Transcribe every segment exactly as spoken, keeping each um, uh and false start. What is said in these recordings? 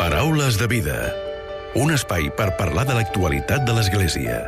Paraules de vida. Un espai per parlar de l'actualitat de l'Església.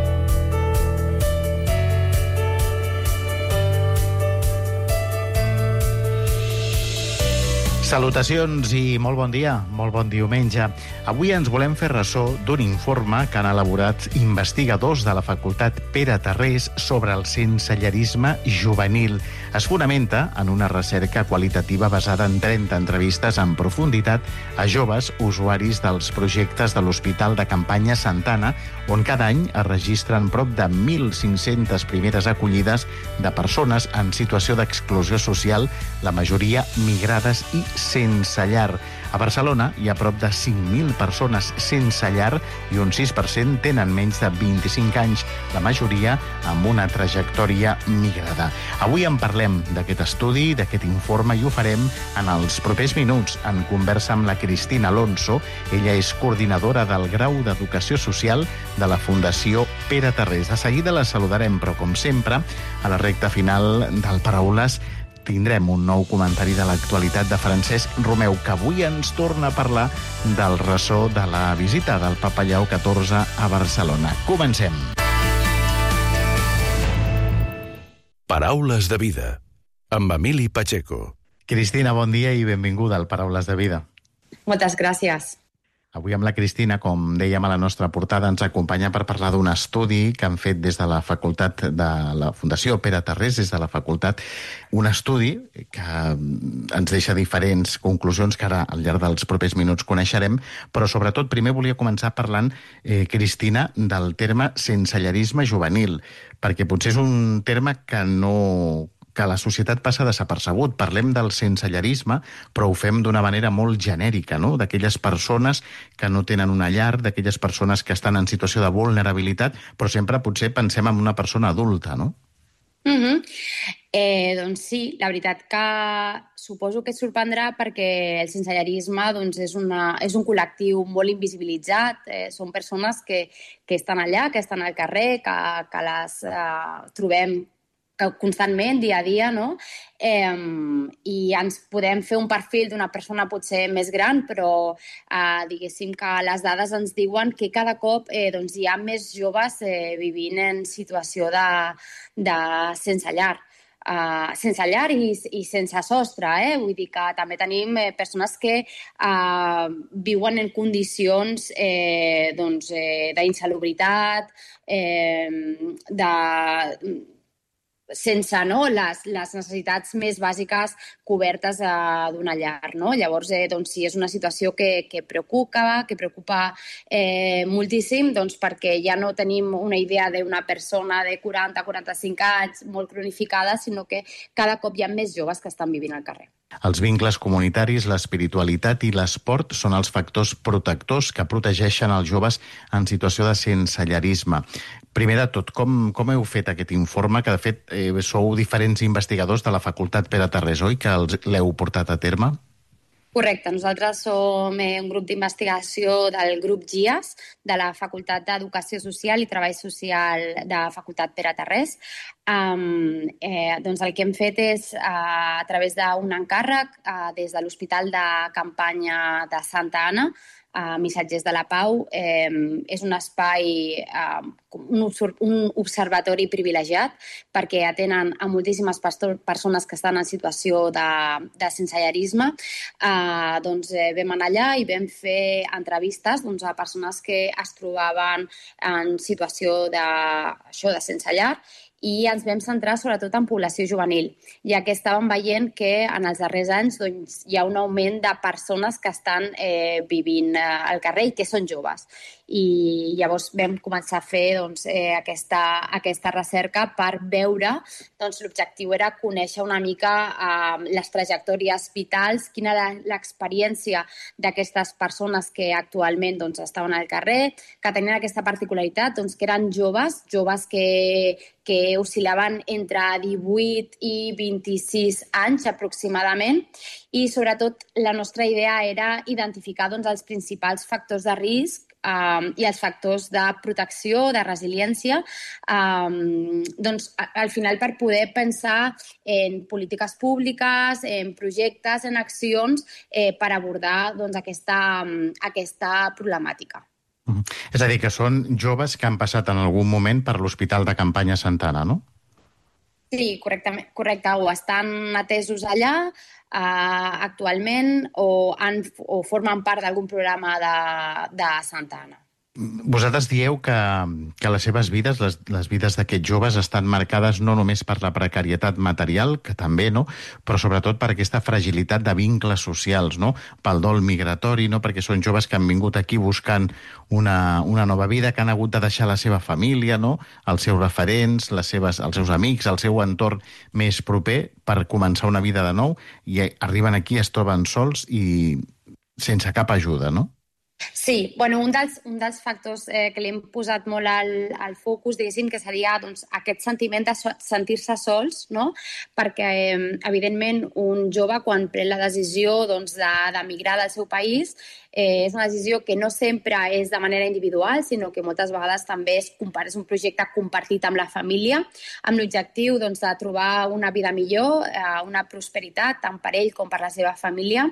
Salutacions i molt bon dia, molt bon diumenge. Avui ens volem fer ressò d'un informe que han elaborat investigadors de la Facultat Pere Tarrés sobre el sensellarisme juvenil. Es fonamenta en una recerca qualitativa basada en trenta entrevistes en profunditat a joves usuaris dels projectes de l'Hospital de Campanya Santana, on cada any es registren prop de mil cinc-centes primeres acollides de persones en situació d'exclusió social, la majoria migrades i sense llar. A Barcelona hi ha prop de cinc mil persones sense llar i un sis per cent tenen menys de vint-i-cinc anys, la majoria amb una trajectòria migrada. Avui en parlem d'aquest estudi, d'aquest informe, i ho farem en els propers minuts en conversa amb la Cristina Alonso. Ella és coordinadora del grau d'Educació Social de la Fundació Pere Tarrés. De seguida la saludarem, però com sempre, a la recta final del Paraules tindrem un nou comentari de l'actualitat de Francesc Romeu, que avui ens torna a parlar del ressò de la visita del Papa Lleó catorze a Barcelona. Comencem. Paraules de vida, amb Emili Pacheco. Cristina, bon dia i benvinguda al Paraules de vida. Moltes gràcies. Avui amb la Cristina, com dèiem a la nostra portada, ens acompanya per parlar d'un estudi que han fet des de la facultat de la Fundació Pere Tarrés, des de la facultat, un estudi que ens deixa diferents conclusions que ara al llarg dels propers minuts coneixerem, però sobretot primer volia començar parlant, eh, Cristina, del terme sensellarisme juvenil, perquè potser és un terme que no... que la societat passa desapercebut. Parlem del sensellarisme, però ho fem d'una manera molt genèrica, no? D'aquelles persones que no tenen una llar, d'aquelles persones que estan en situació de vulnerabilitat, però sempre potser pensem en una persona adulta, no? Mm-hmm. eh, doncs sí, la veritat que suposo que et sorprendrà perquè el sensellarisme doncs, és, una, és un col·lectiu molt invisibilitzat, eh, són persones que, que estan allà, que estan al carrer, que, que les eh, trobem constantment, dia a dia, no? Eh, i ens podem fer un perfil d'una persona potser més gran, però eh, diguéssim que les dades ens diuen que cada cop eh, doncs, hi ha més joves eh, vivint en situació de, de sense llar. Uh, sense llar i, i sense sostre, eh? Vull dir que també tenim eh, persones que uh, viuen en condicions eh, doncs, eh, d'insalubritat, eh, de... sense no, les, les necessitats més bàsiques cobertes eh, d'una llar. No? Llavors, eh, doncs, sí, és una situació que, que preocupa, que preocupa eh, moltíssim, doncs, perquè ja no tenim una idea d'una persona de quaranta a quaranta-cinc anys molt cronificada, sinó que cada cop hi ha més joves que estan vivint al carrer. Els vincles comunitaris, l'espiritualitat i l'esport són els factors protectors que protegeixen els joves en situació de sensellarisme. Primer de tot, com, com heu fet aquest informe? Que, de fet, eh, sou diferents investigadors de la Facultat Pere Tarrés, oi? Que l'heu portat a terme? Correcte. Nosaltres som un grup d'investigació del grup G I A S, de la Facultat d'Educació Social i Treball Social de la Facultat Pere Tarrés. Um, eh, doncs el que hem fet és, uh, a través d'un encàrrec, uh, des de l'Hospital de Campanya de Santa Anna, Uh, Missatgers de la Pau, eh, és un espai, uh, un, un observatori privilegiat perquè atenen a moltíssimes persones que estan en situació de, de sensellarisme. Uh, doncs eh, vam anar allà i vam fer entrevistes doncs, a persones que es trobaven en situació de, això, de sense llar, i ens vam centrar sobretot en població juvenil, ja que estàvem veient que en els darrers anys doncs, hi ha un augment de persones que estan eh, vivint eh, al carrer i que són joves. I llavors vam començar a fer doncs, eh, aquesta, aquesta recerca per veure, doncs, l'objectiu era conèixer una mica eh, les trajectòries vitals, quina era l'experiència d'aquestes persones que actualment doncs, estaven al carrer, que tenien aquesta particularitat, doncs, que eren joves, joves que, que oscil·laven entre divuit i vint-i-sis anys aproximadament, i sobretot la nostra idea era identificar doncs, els principals factors de risc um, i els factors de protecció, de resiliència, um, doncs, al final per poder pensar en polítiques públiques, en projectes, en accions eh, per abordar doncs, aquesta, aquesta problemàtica. Uh-huh. És a dir, que són joves que han passat en algun moment per l'Hospital de Campanya Santa Anna, no? Sí, correcte, correcte. O estan atesos allà uh, actualment o, han, o formen part d'algun programa de, de Santa Anna. Vosaltres dieu que, que les seves vides, les, les vides d'aquests joves, estan marcades no només per la precarietat material, que també, no?, però sobretot per aquesta fragilitat de vincles socials, no?, pel dol migratori, no?, perquè són joves que han vingut aquí buscant una, una nova vida, que han hagut de deixar la seva família, no?, els seus referents, les seves, els seus amics, el seu entorn més proper per començar una vida de nou, i arriben aquí, es troben sols i sense cap ajuda, no? Sí, bueno, un dels, un dels factors eh, que li hem posat molt al, al focus, diguéssim, que seria doncs, aquest sentiment de so sentir-se sols, no? Perquè, eh, evidentment, un jove, quan pren la decisió doncs, d'emigrar de, del seu país, eh, és una decisió que no sempre és de manera individual, sinó que moltes vegades també és, és un projecte compartit amb la família, amb l'objectiu doncs, de trobar una vida millor, eh, una prosperitat, tant per ell com per la seva família.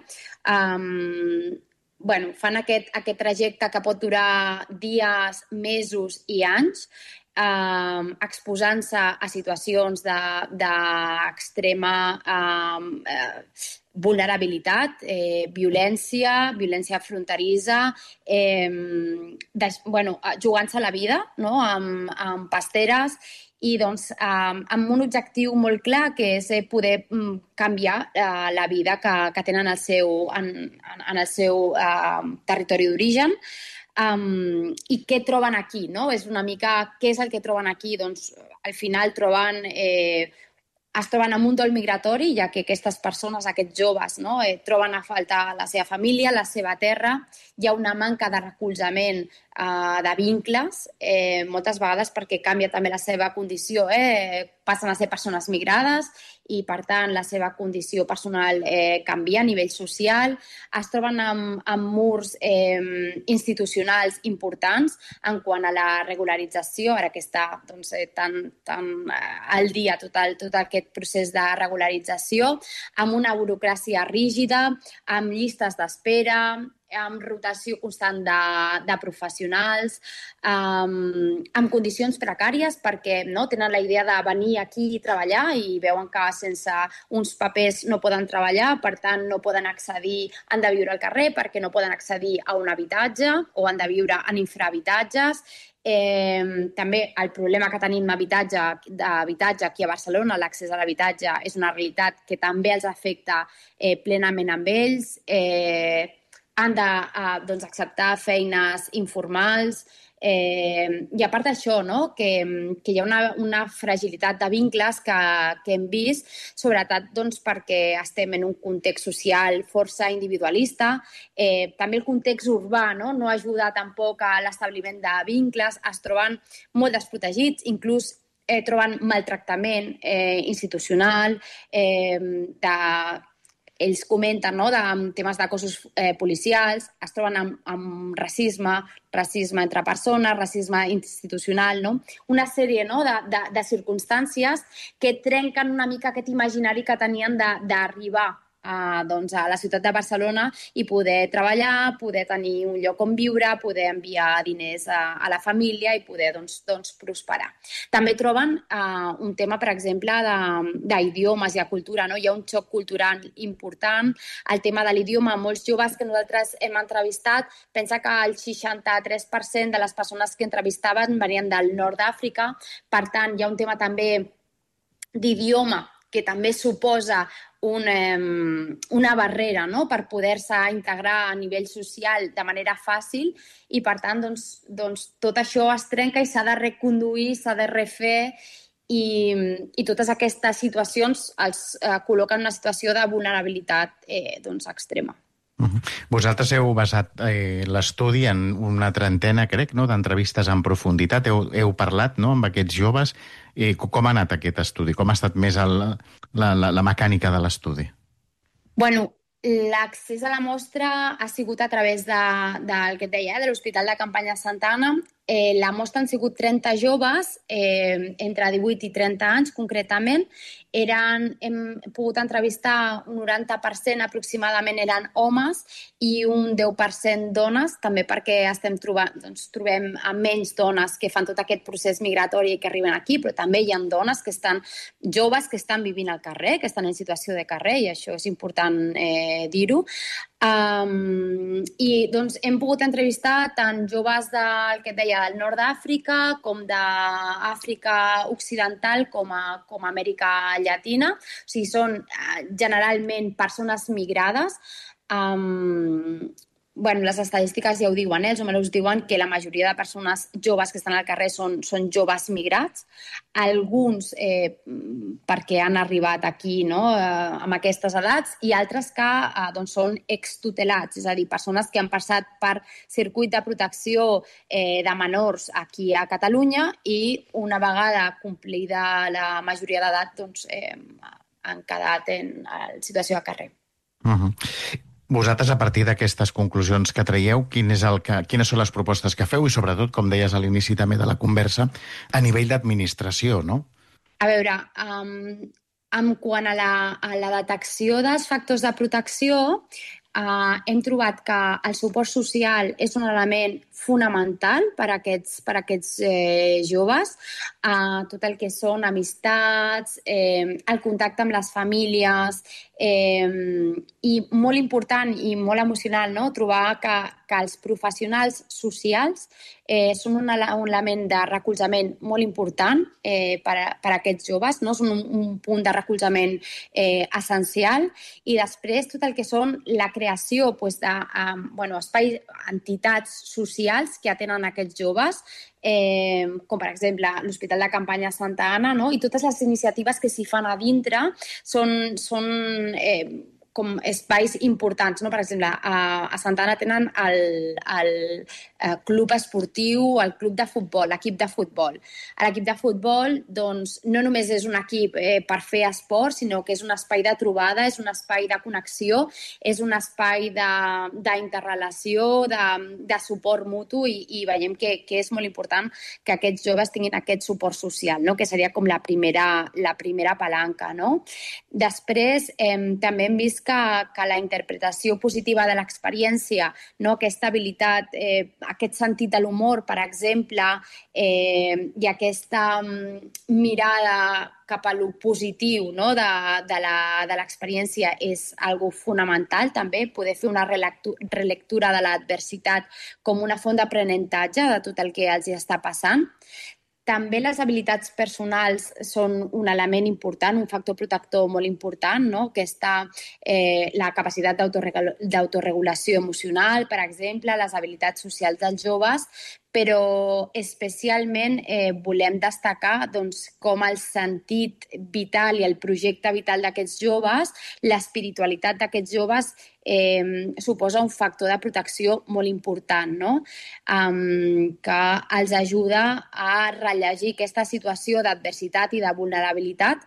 Um, Bueno, fan aquest, aquest trajecte que pot durar dies, mesos i anys, eh, exposant-se a situacions d'extrema de, eh, eh, vulnerabilitat, eh, violència, violència fronterissa, eh, des, bueno, jugant-se la vida, no?, amb, amb pasteres, i doncs, eh, amb un objectiu molt clar, que és poder mm, canviar eh, la vida que, que tenen el seu, en, en el seu eh, territori d'origen. Um, I què troben aquí, no? És una mica, què és el que troben aquí? Doncs, al final troben... Eh, es troben amb un dol migratori, ja que aquestes persones, aquests joves, no, eh, troben a faltar la seva família, la seva terra, hi ha una manca de recolzament, eh, de vincles, eh, moltes vegades perquè canvia també la seva condició, eh, passen a ser persones migrades i, per tant, la seva condició personal eh, canvia a nivell social, es troben amb, amb murs eh, institucionals importants en quant a la regularització, ara que està doncs, eh, tan, tan eh, al dia tot, el, tot aquest procés de regularització, amb una burocràcia rígida, amb llistes d'espera, amb rotació constant de, de professionals, um, amb condicions precàries perquè no, tenen la idea de venir aquí i treballar i veuen que sense uns papers no poden treballar, per tant no poden accedir, han de viure al carrer perquè no poden accedir a un habitatge o han de viure en infrahabitatges. Eh, també el problema que tenim d'habitatge aquí a Barcelona, l'accés a l'habitatge, és una realitat que també els afecta eh, plenament amb ells. Eh, han d'acceptar uh, doncs, feines informals, eh, i a part d'això, no? que, que hi ha una, una fragilitat de vincles que, que hem vist, sobretot doncs, perquè estem en un context social força individualista. Eh, també el context urbà no? no ajuda tampoc a l'establiment de vincles, es troben molt desprotegits, inclús eh, troben maltractament eh, institucional, eh, de... Ells comenten no, de temes de cossos eh, policials, es troben amb, amb racisme, racisme entre persones, racisme institucional, no? Una sèrie no, de, de, de circumstàncies que trenquen una mica aquest imaginari que tenien d'arribar a, doncs, a la ciutat de Barcelona i poder treballar, poder tenir un lloc on viure, poder enviar diners a, a la família i poder doncs, doncs, prosperar. També troben uh, un tema, per exemple, d'idiomes i de cultura. No? Hi ha un xoc cultural important. El tema de l'idioma, molts joves que nosaltres hem entrevistat, pensa que el seixanta-tres per cent de les persones que entrevistaven venien del nord d'Àfrica. Per tant, hi ha un tema també d'idioma que també suposa un, eh, una barrera no? per poder-se integrar a nivell social de manera fàcil i, per tant, doncs, doncs, tot això es trenca i s'ha de reconduir, s'ha de refer i, i totes aquestes situacions els eh, col·loquen en una situació de vulnerabilitat eh, doncs, extrema. Uh-huh. Vosaltres heu basat eh, l'estudi en una trentena, crec, no? d'entrevistes en profunditat. Heu, heu parlat no? amb aquests joves. Eh, com ha anat aquest estudi? Com ha estat més el, la, la, la mecànica de l'estudi? Bueno, L'accés a la mostra ha sigut a través de, del que et deia, eh, de l'Hospital de Campanya Santa Anna. Eh, la mostra han sigut trenta joves, eh, entre divuit i trenta anys concretament. Eren, hem pogut entrevistar un noranta per cent aproximadament eren homes i un deu per cent dones, també perquè estem trobant, doncs, trobem a menys dones que fan tot aquest procés migratori i que arriben aquí, però també hi ha dones que estan joves, que estan vivint al carrer, que estan en situació de carrer, i això és important eh, dir-ho. Um, I doncs hem pogut entrevistar tant joves del que et deia del nord d'Àfrica com d'Àfrica Occidental com a, com a Amèrica Llatina. O sigui, són uh, generalment persones migrades. Um, bueno, les estadístiques ja ho diuen, eh? Els números diuen que la majoria de persones joves que estan al carrer són, són joves migrats, alguns eh, perquè han arribat aquí, no?, eh, amb aquestes edats, i altres que eh, doncs són extutelats, és a dir, persones que han passat per circuit de protecció eh, de menors aquí a Catalunya i una vegada complida la majoria d'edat doncs, eh, han quedat en, en situació de carrer. Uh-huh. Vosaltres, a partir d'aquestes conclusions que traieu, quin és el que, quines són les propostes que feu i, sobretot, com deies a l'inici també de la conversa, a nivell d'administració, no? A veure, um, en quant a la, a la detecció dels factors de protecció, uh, hem trobat que el suport social és un element fonamental per a aquests, per a aquests eh, joves, uh, tot el que són amistats, eh, el contacte amb les famílies, eh, i molt important i molt emocional, no?, trobar que, que els professionals socials eh, són un, un element de recolzament molt important eh, per, a, per a aquests joves, no? Són un, un punt de recolzament eh, essencial, i després tot el que són la creació pues, de um, bueno, espais, entitats socials que atenen aquests joves, eh, com per exemple l'Hospital de Campanya Santa Anna, no? I totes les iniciatives que s'hi fan a dintre són, són eh, com espais importants, no? Per exemple, a, a Santa Anna tenen el, el, el club esportiu, el club de futbol, l'equip de futbol. L'equip de futbol, doncs, no només és un equip eh, per fer esport, sinó que és un espai de trobada, és un espai de connexió, és un espai d'interrelació, de, de, de suport mutu, i, i veiem que, que és molt important que aquests joves tinguin aquest suport social, no? Que seria com la primera, la primera palanca, no? Després, eh, també hem vist que, que la interpretació positiva de l'experiència, no? Aquesta habilitat, eh, aquest sentit de l'humor, per exemple, eh, i aquesta um, mirada cap a lo positiu, no? de, de l'experiència és algo fonamental, també, poder fer una relectura, relectura de l'adversitat com una font d'aprenentatge de tot el que els està passant. També les habilitats personals són un element important, un factor protector molt important, no? Aquesta, eh, la capacitat d'autoregulació emocional, per exemple, les habilitats socials dels joves, però especialment eh, volem destacar doncs, com el sentit vital i el projecte vital d'aquests joves, l'espiritualitat d'aquests joves eh, suposa un factor de protecció molt important, no? Um, que els ajuda a rellegir aquesta situació d'adversitat i de vulnerabilitat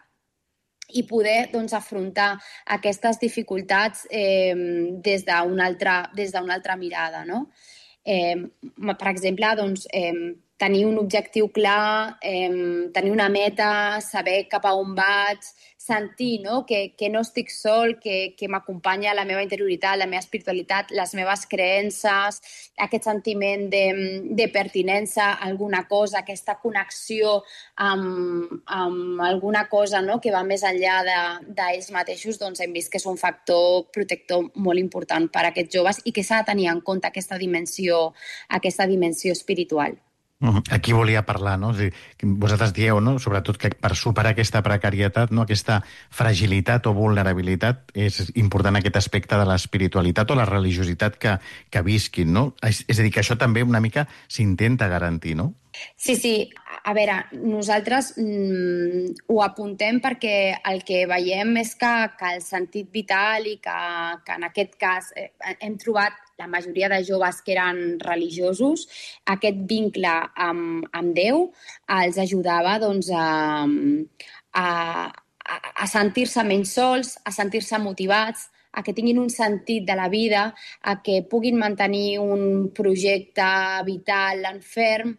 i poder doncs, afrontar aquestes dificultats eh, des d'una altra, des d'una altra mirada, no? Eh, per exemple, doncs, eh, tenir un objectiu clar, eh, tenir una meta, saber cap a on vaig, sentir, no? que, que no estic sol, que, que m'acompanya la meva interioritat, la meva espiritualitat, les meves creences, aquest sentiment de, de pertinença a alguna cosa, aquesta connexió amb, amb alguna cosa, no? que va més enllà d'ells mateixos, doncs hem vist que és un factor protector molt important per a aquests joves i que s'ha de tenir en compte aquesta dimensió, aquesta dimensió espiritual. Aquí volia parlar, no? Vosaltres dieu, no? Sobretot que per superar aquesta precarietat, no? Aquesta fragilitat o vulnerabilitat, és important aquest aspecte de l'espiritualitat o la religiositat que, que visquin, no? És, és a dir, que això també una mica s'intenta garantir, no? Sí, sí. A veure, nosaltres mm, ho apuntem perquè el que veiem és que, que el sentit vital i que, que en aquest cas eh, hem trobat la majoria de joves que eren religiosos, aquest vincle amb, amb Déu els ajudava doncs, a, a, a sentir-se menys sols, a sentir-se motivats, a que tinguin un sentit de la vida, a que puguin mantenir un projecte vital en ferm,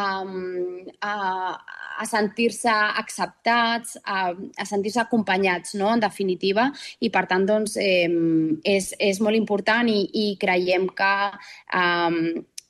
um, a, a sentir-se acceptats, a, a sentir-se acompanyats, no?, en definitiva, i per tant doncs, eh, és, és molt important i, i creiem que um,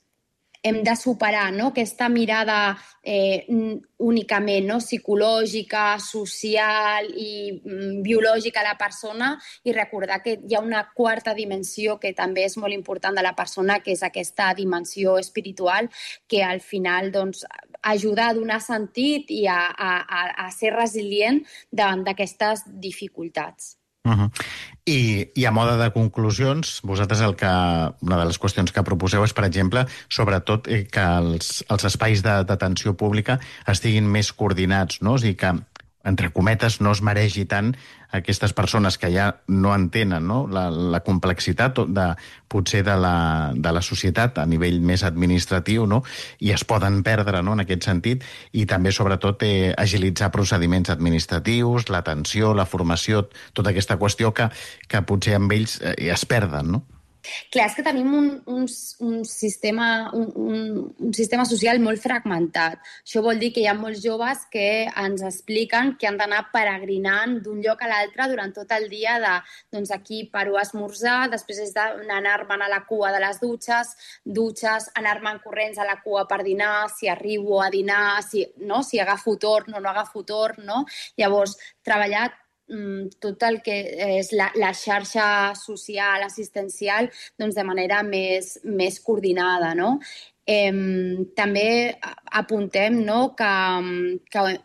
hem de superar, no?, aquesta mirada eh, únicament, no?, psicològica, social i mm, biològica a la persona i recordar que hi ha una quarta dimensió que també és molt important de la persona, que és aquesta dimensió espiritual, que al final doncs, ajuda a donar sentit i a, a, a ser resilient davant d'aquestes dificultats. Uh -huh. I, I a mode de conclusions, vosaltres el que, una de les qüestions que proposeu és, per exemple, sobretot eh, que els, els espais de detenció pública estiguin més coordinats, no? I que, entre cometes, no es mereixi tant aquestes persones que ja no entenen, no?, la, la complexitat de, potser de la, de la societat a nivell més administratiu, no?, i es poden perdre, no?, en aquest sentit, i també, sobretot, eh, agilitzar procediments administratius, l'atenció, la formació, tota aquesta qüestió que, que potser amb ells eh, es perden, no? Clar, és que tenim un, un, un, sistema, un, un, un sistema social molt fragmentat. Això vol dir que hi ha molts joves que ens expliquen que han d'anar peregrinant d'un lloc a l'altre durant tot el dia de, doncs aquí paro a esmorzar, després és d'anar-me'n a la cua de les dutxes, dutxes, anar-me'n corrents a la cua per dinar, si arribo a dinar, si, no? si agafo torn o no agafo torn, no? Llavors, treballar tot el que és la, la xarxa social, assistencial, doncs de manera més, més coordinada, no? Eh, també apuntem, no?, que, que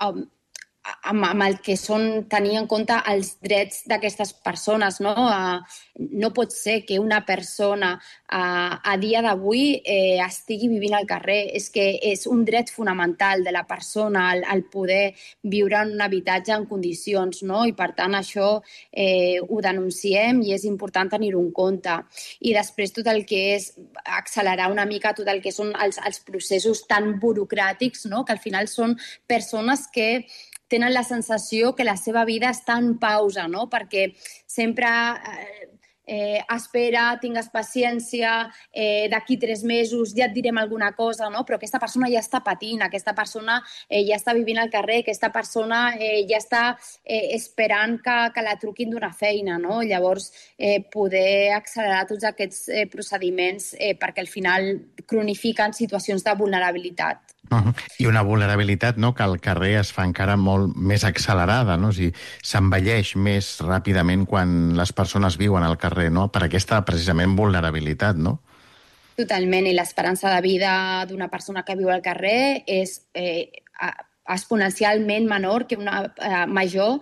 amb, amb el que són tenir en compte els drets d'aquestes persones, no? Uh, no pot ser que una persona uh, a dia d'avui eh, estigui vivint al carrer. És que és un dret fonamental de la persona el, el poder viure en un habitatge en condicions, no? I per tant això eh, ho denunciem i és important tenir-ho en compte. I després tot el que és accelerar una mica tot el que són els, els processos tan burocràtics, no? Que al final són persones que tenen la sensació que la seva vida està en pausa, no? Perquè sempre eh, eh, espera, tingues paciència, eh, d'aquí tres mesos ja et direm alguna cosa, no? Però aquesta persona ja està patint, aquesta persona eh, ja està vivint al carrer, aquesta persona eh, ja està eh, esperant que, que la truquin d'una feina, no? Llavors, eh, poder accelerar tots aquests eh, procediments eh, perquè al final cronifiquen situacions de vulnerabilitat. Uh-huh. I una vulnerabilitat, no?, que al carrer es fa encara molt més accelerada, no? O sigui, s'envelleix més ràpidament quan les persones viuen al carrer, no?, per aquesta, precisament, vulnerabilitat, no? Totalment, i l'esperança de vida d'una persona que viu al carrer és eh, exponencialment menor que una eh, major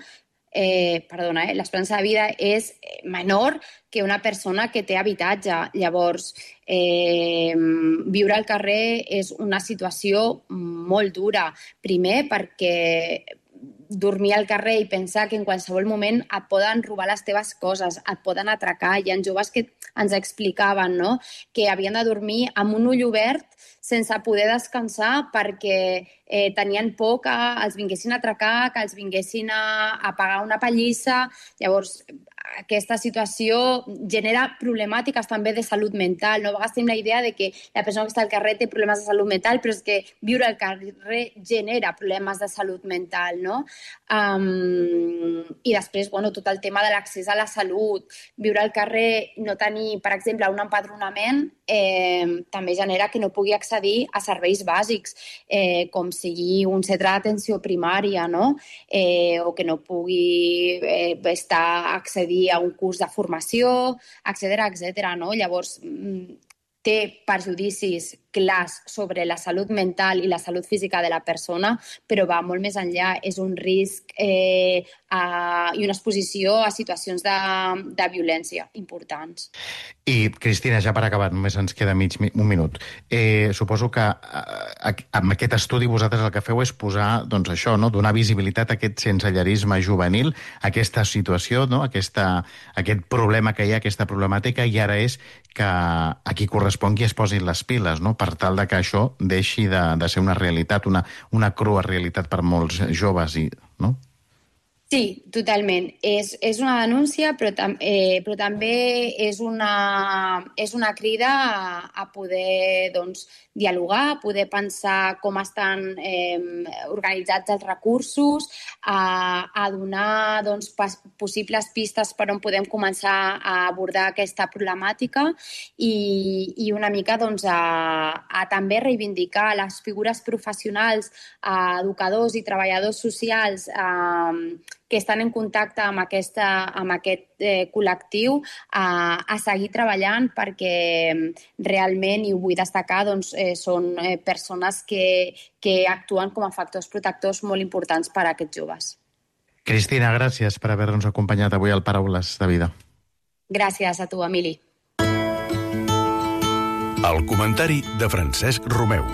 Eh, perdona, eh, l'esperança de vida és menor que una persona que té habitatge. Llavors, eh, viure al carrer és una situació molt dura. Primer, perquè dormir al carrer i pensar que en qualsevol moment et poden robar les teves coses, et poden atracar. Hi ha joves que ens explicaven, no?, que havien de dormir amb un ull obert sense poder descansar perquè eh, tenien por que els vinguessin a atracar, que els vinguessin a, a pagar una pallissa. Llavors, aquesta situació genera problemàtiques també de salut mental. No? A vegades tenim la idea de que la persona que està al carrer té problemes de salut mental, però és que viure al carrer genera problemes de salut mental, no? Um, I després, bueno, tot el tema de l'accés a la salut. Viure al carrer, no tenir, per exemple, un empadronament, eh, també genera que no pugui accedir a serveis bàsics, eh, com sigui un centre d'atenció primària, no? Eh, o que no pugui eh, estar accedir a un curs de formació, etcètera, etcètera, no? Llavors, té perjudicis clars sobre la salut mental i la salut física de la persona, però va molt més enllà. És un risc eh, a, i una exposició a situacions de, de violència importants. I, Cristina, ja per acabar, només ens queda mig, un minut. Eh, suposo que eh, amb aquest estudi vosaltres el que feu és posar, doncs això, no?, donar visibilitat a aquest sensellerisme juvenil, a aquesta situació, no?, aquesta, aquest problema que hi ha, aquesta problemàtica, i ara és que a qui correspongui es posin les piles, no?, per tal de que això deixi de, de ser una realitat, una, una crua realitat per molts joves, i, no? Sí, totalment. És, és una denúncia, però, tam eh, però també és una, és una crida a, a poder doncs, dialogar, a poder pensar com estan eh, organitzats els recursos, a, a donar doncs, possibles pistes per on podem començar a abordar aquesta problemàtica i, i una mica doncs, a, a també reivindicar les figures professionals, a educadors i treballadors socials eh, que estan en contacte amb, aquesta, amb aquest eh, col·lectiu a, a seguir treballant perquè realment, i ho vull destacar, doncs, eh, són eh, persones que, que actuen com a factors protectors molt importants per a aquests joves. Cristina, gràcies per haver-nos acompanyat avui al Paraules de Vida. Gràcies a tu, Emili. El comentari de Francesc Romeu.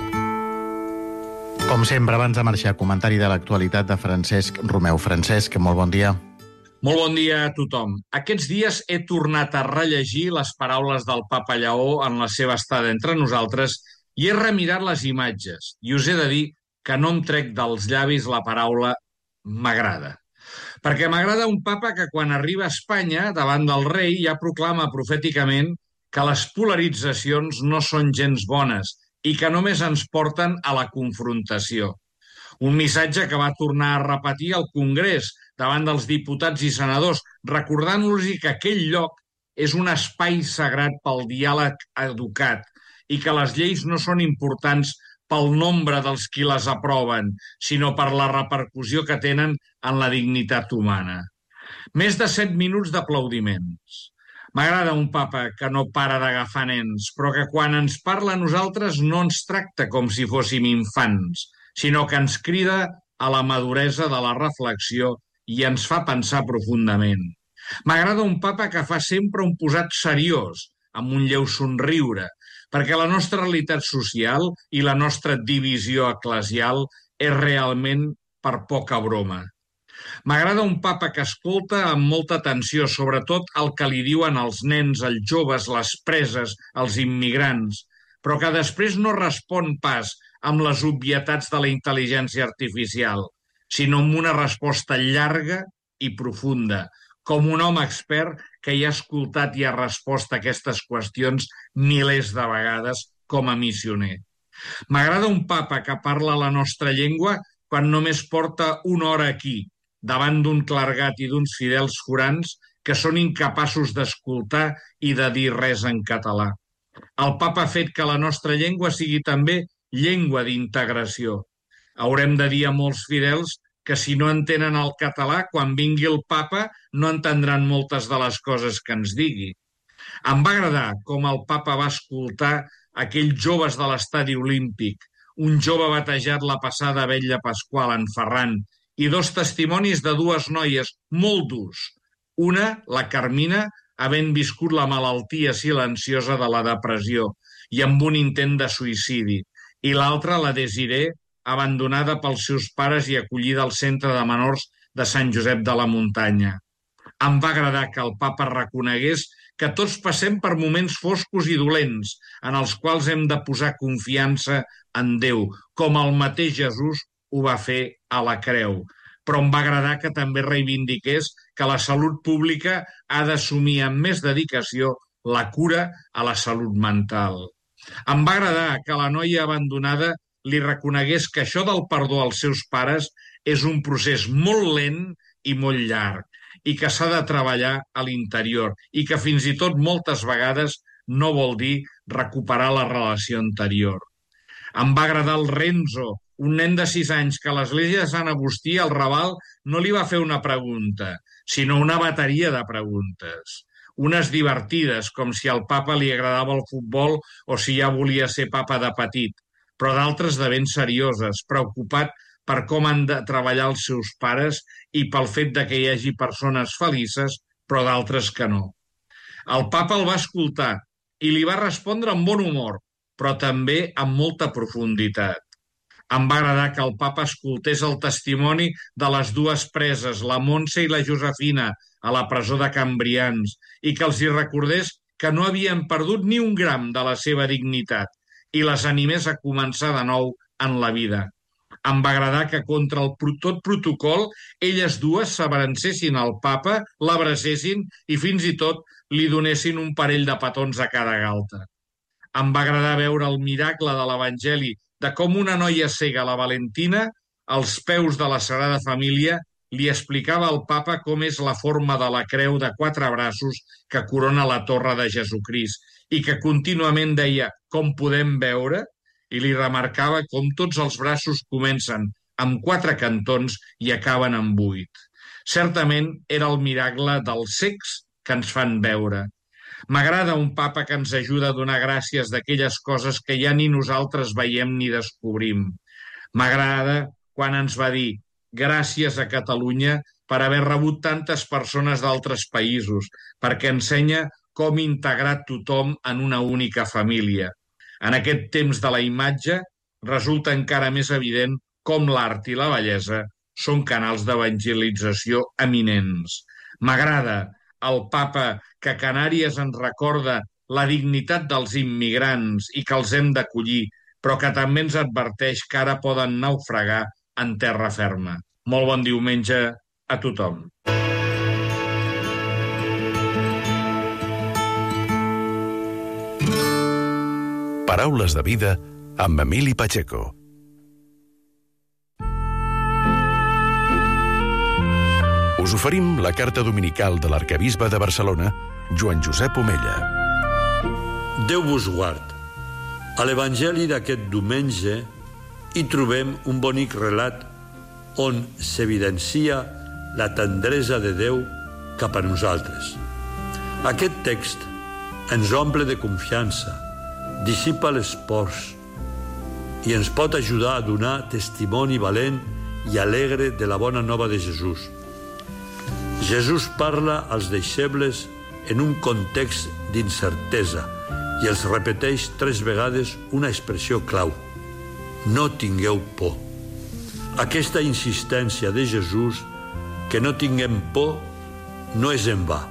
Com sempre, abans de marxar, comentari de l'actualitat de Francesc Romeu. Francesc, molt bon dia. Molt bon dia a tothom. Aquests dies he tornat a rellegir les paraules del papa Lleó en la seva estada entre nosaltres i he remirat les imatges. I us he de dir que no em trec dels llavis la paraula m'agrada. Perquè m'agrada un papa que quan arriba a Espanya, davant del rei, ja proclama profèticament que les polaritzacions no són gens bones i que només ens porten a la confrontació. Un missatge que va tornar a repetir al Congrés davant dels diputats i senadors, recordant-los que aquell lloc és un espai sagrat pel diàleg educat i que les lleis no són importants pel nombre dels qui les aproven, sinó per la repercussió que tenen en la dignitat humana. Més de set minuts d'aplaudiments. M'agrada un papa que no para d'agafar nens, però que quan ens parla a nosaltres no ens tracta com si fóssim infants, sinó que ens crida a la maduresa de la reflexió i ens fa pensar profundament. M'agrada un papa que fa sempre un posat seriós, amb un lleu somriure, perquè la nostra realitat social i la nostra divisió eclesial és realment per poca broma. M'agrada un papa que escolta amb molta atenció, sobretot el que li diuen els nens, els joves, les preses, els immigrants, però que després no respon pas amb les obvietats de la intel·ligència artificial, sinó amb una resposta llarga i profunda, com un home expert que hi ha escoltat i ha respost a aquestes qüestions milers de vegades com a missioner. M'agrada un papa que parla la nostra llengua quan només porta una hora aquí, davant d'un clergat i d'uns fidels forans que són incapaços d'escoltar i de dir res en català. El papa ha fet que la nostra llengua sigui també llengua d'integració. Haurem de dir a molts fidels que si no entenen el català, quan vingui el papa no entendran moltes de les coses que ens digui. Em va agradar com el papa va escoltar aquells joves de l'estadi olímpic, un jove batejat la passada vetlla pasqual en Ferran, i dos testimonis de dues noies molt durs. Una, la Carmina, havent viscut la malaltia silenciosa de la depressió i amb un intent de suïcidi, i l'altra, la Desiré, abandonada pels seus pares i acollida al centre de menors de Sant Josep de la Muntanya. Em va agradar que el papa reconegués que tots passem per moments foscos i dolents, en els quals hem de posar confiança en Déu, com el mateix Jesús ho va fer a la creu. Però em va agradar que també reivindiqués que la salut pública ha d'assumir amb més dedicació la cura a la salut mental. Em va agradar que la noia abandonada li reconegués que això del perdó als seus pares és un procés molt lent i molt llarg i que s'ha de treballar a l'interior i que fins i tot moltes vegades no vol dir recuperar la relació anterior. Em va agradar el Renzo, un nen de sis anys que a l'església de Sant Agustí, al Raval, no li va fer una pregunta, sinó una bateria de preguntes. Unes divertides, com si al papa li agradava el futbol o si ja volia ser papa de petit, però d'altres de ben serioses, preocupat per com han de treballar els seus pares i pel fet de que hi hagi persones felices, però d'altres que no. El papa el va escoltar i li va respondre amb bon humor, però també amb molta profunditat. Em va agradar que el papa escoltés el testimoni de les dues preses, la Montse i la Josefina, a la presó de Cambrians, i que els hi recordés que no havien perdut ni un gram de la seva dignitat i les animés a començar de nou en la vida. Em va agradar que contra el tot protocol elles dues s'abrancessin al papa, l'abracessin i fins i tot li donessin un parell de petons a cada galta. Em va agradar veure el miracle de l'Evangeli de com una noia cega, la Valentina, als peus de la Sagrada Família, li explicava al papa com és la forma de la creu de quatre braços que corona la torre de Jesucrist i que contínuament deia com podem veure, i li remarcava com tots els braços comencen amb quatre cantons i acaben amb vuit. Certament era el miracle dels cecs que ens fan veure. M'agrada un papa que ens ajuda a donar gràcies d'aquelles coses que ja ni nosaltres veiem ni descobrim. M'agrada quan ens va dir gràcies a Catalunya per haver rebut tantes persones d'altres països, perquè ensenya com integrar tothom en una única família. En aquest temps de la imatge resulta encara més evident com l'art i la bellesa són canals d'evangelització eminents. M'agrada el papa que a Canàries ens recorda la dignitat dels immigrants i que els hem d'acollir, però que també ens adverteix que ara poden naufragar en terra ferma. Molt bon diumenge a tothom. Paraules de vida amb Emili Pacheco. Us oferim la carta dominical de l'arquebisbe de Barcelona, Joan Josep Omella. Déu vos guard. A l'Evangeli d'aquest diumenge hi trobem un bonic relat on s'evidencia la tendresa de Déu cap a nosaltres. Aquest text ens omple de confiança, dissipa les pors i ens pot ajudar a donar testimoni valent i alegre de la bona nova de Jesús. Jesús parla als deixebles en un context d'incertesa i els repeteix tres vegades una expressió clau: no tingueu por. Aquesta insistència de Jesús que no tinguem por no és en va.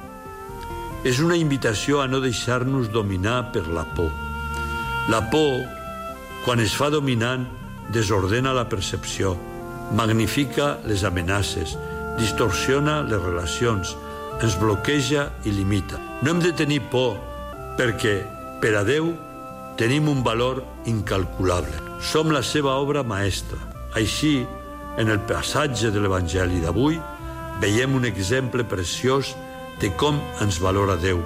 És una invitació a no deixar-nos dominar per la por. La por, quan es fa dominant, desordena la percepció, magnifica les amenaces, distorsiona les relacions, ens bloqueja i limita. No hem de tenir por perquè, per a Déu, tenim un valor incalculable. Som la seva obra maestra. Així, en el passatge de l'Evangeli d'avui, veiem un exemple preciós de com ens valora Déu.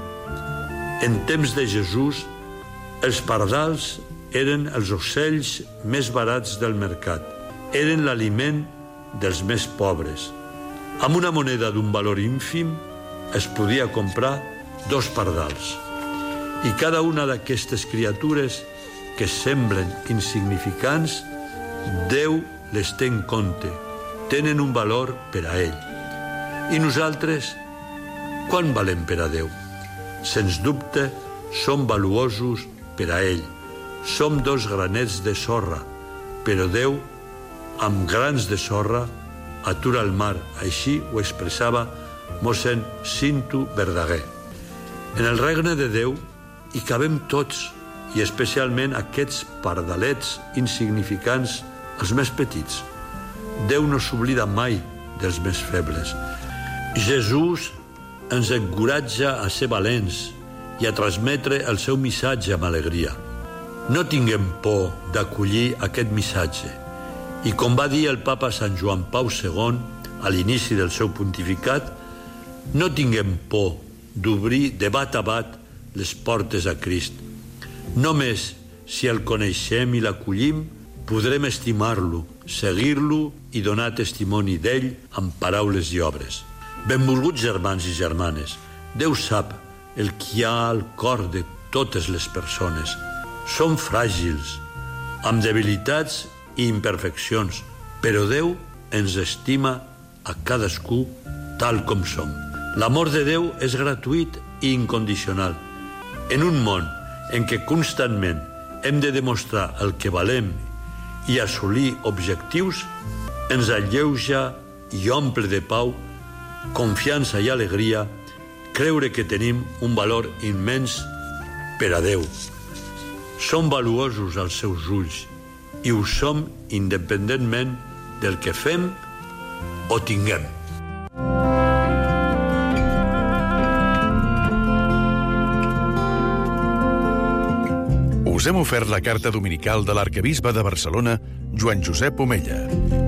En temps de Jesús, els pardals eren els ocells més barats del mercat. Eren l'aliment dels més pobres. Amb una moneda d'un valor ínfim es podia comprar dos pardals. I cada una d'aquestes criatures que semblen insignificants, Déu les té en compte, tenen un valor per a ell. I nosaltres, quan valem per a Déu? Sens dubte, som valuosos per a ell. Som dos granets de sorra, però Déu, amb grans de sorra, atura el mar. Així ho expressava mossèn Cinto Verdaguer. En el regne de Déu hi cabem tots, i especialment aquests pardalets insignificants, els més petits. Déu no s'oblida mai dels més febles. Jesús ens encoratja a ser valents i a transmetre el seu missatge amb alegria. No tinguem por d'acollir aquest missatge. I com va dir el papa Sant Joan Pau segon a l'inici del seu pontificat, no tinguem por d'obrir de bat a bat les portes a Crist. Només si el coneixem i l'acollim, podrem estimar-lo, seguir-lo i donar testimoni d'ell amb paraules i obres. Benvolguts germans i germanes, Déu sap el que hi ha al cor de totes les persones. Som fràgils, amb debilitats i imperfeccions, però Déu ens estima a cadascú tal com som. L'amor de Déu és gratuït i incondicional. En un món en què constantment hem de demostrar el que valem i assolir objectius, ens alleuja i omple de pau, confiança i alegria creure que tenim un valor immens per a Déu. Som valuosos als seus ulls i ho som independentment del que fem o tinguem. Us hem ofert la carta dominical de l'arquebisbe de Barcelona, Joan Josep Omella.